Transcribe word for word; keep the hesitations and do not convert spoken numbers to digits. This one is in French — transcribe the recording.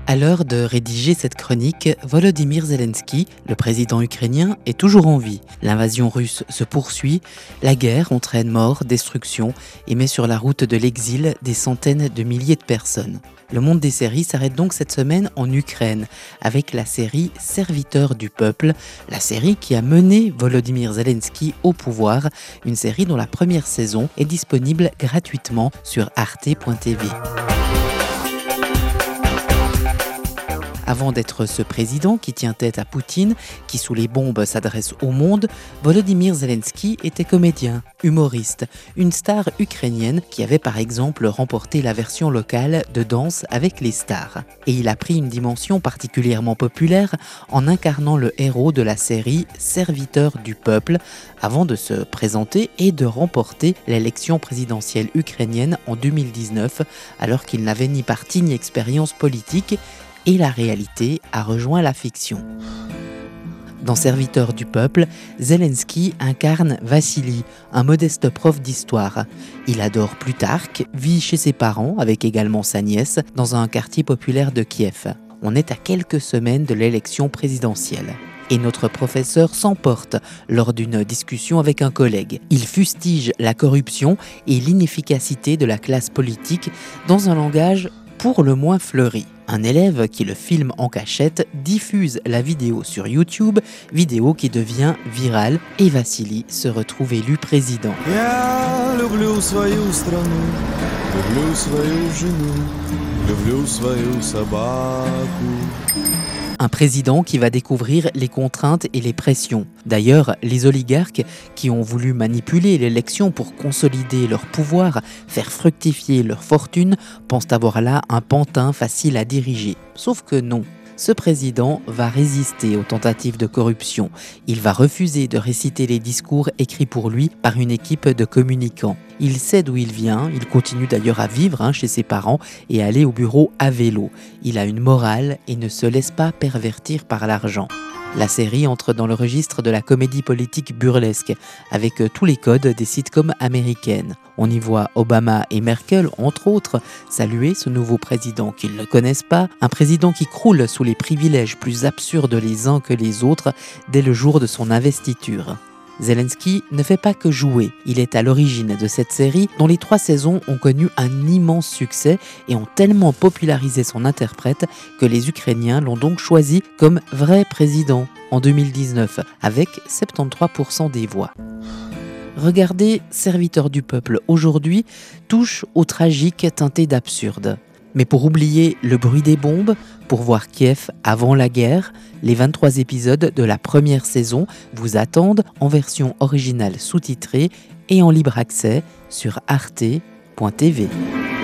À l'heure de rédiger cette chronique, Volodymyr Zelensky, le président ukrainien, est toujours en vie. L'invasion russe se poursuit, la guerre entraîne mort, destruction et met sur la route de l'exil des centaines de milliers de personnes. Le monde des séries s'arrête donc cette semaine en Ukraine, avec la série Serviteur du peuple, la série qui a mené Volodymyr Zelensky au pouvoir, une série dont la première saison est disponible gratuitement sur arte point t v. Avant d'être ce président qui tient tête à Poutine, qui sous les bombes s'adresse au monde, Volodymyr Zelensky était comédien, humoriste, une star ukrainienne qui avait par exemple remporté la version locale de Danse avec les stars. Et il a pris une dimension particulièrement populaire en incarnant le héros de la série Serviteur du peuple, avant de se présenter et de remporter l'élection présidentielle ukrainienne en deux mille dix-neuf, alors qu'il n'avait ni parti ni expérience politique. Et la réalité a rejoint la fiction. Dans Serviteur du peuple, Zelensky incarne Vassili, un modeste prof d'histoire. Il adore Plutarque, vit chez ses parents, avec également sa nièce, dans un quartier populaire de Kiev. On est à quelques semaines de l'élection présidentielle. Et notre professeur s'emporte lors d'une discussion avec un collègue. Il fustige la corruption et l'inefficacité de la classe politique dans un langage pour le moins fleuri. Un élève qui le filme en cachette diffuse la vidéo sur YouTube, vidéo qui devient virale et Vassili se retrouve élu président. Un président qui va découvrir les contraintes et les pressions. D'ailleurs, les oligarques qui ont voulu manipuler l'élection pour consolider leur pouvoir, faire fructifier leur fortune, pensent avoir là un pantin facile à diriger. Sauf que non. Ce président va résister aux tentatives de corruption. Il va refuser de réciter les discours écrits pour lui par une équipe de communicants. Il sait d'où il vient, il continue d'ailleurs à vivre hein, chez ses parents et à aller au bureau à vélo. Il a une morale et ne se laisse pas pervertir par l'argent. La série entre dans le registre de la comédie politique burlesque, avec tous les codes des sitcoms américaines. On y voit Obama et Merkel, entre autres, saluer ce nouveau président qu'ils ne connaissent pas, un président qui croule sous les privilèges plus absurdes les uns que les autres dès le jour de son investiture. Zelensky ne fait pas que jouer, il est à l'origine de cette série dont les trois saisons ont connu un immense succès et ont tellement popularisé son interprète que les Ukrainiens l'ont donc choisi comme vrai président en deux mille dix-neuf avec soixante-treize pour cent des voix. Regarder Serviteur du peuple aujourd'hui touche au tragique teinté d'absurde. Mais pour oublier le bruit des bombes, pour voir Kiev avant la guerre, les vingt-trois épisodes de la première saison vous attendent en version originale sous-titrée et en libre accès sur arte point t v.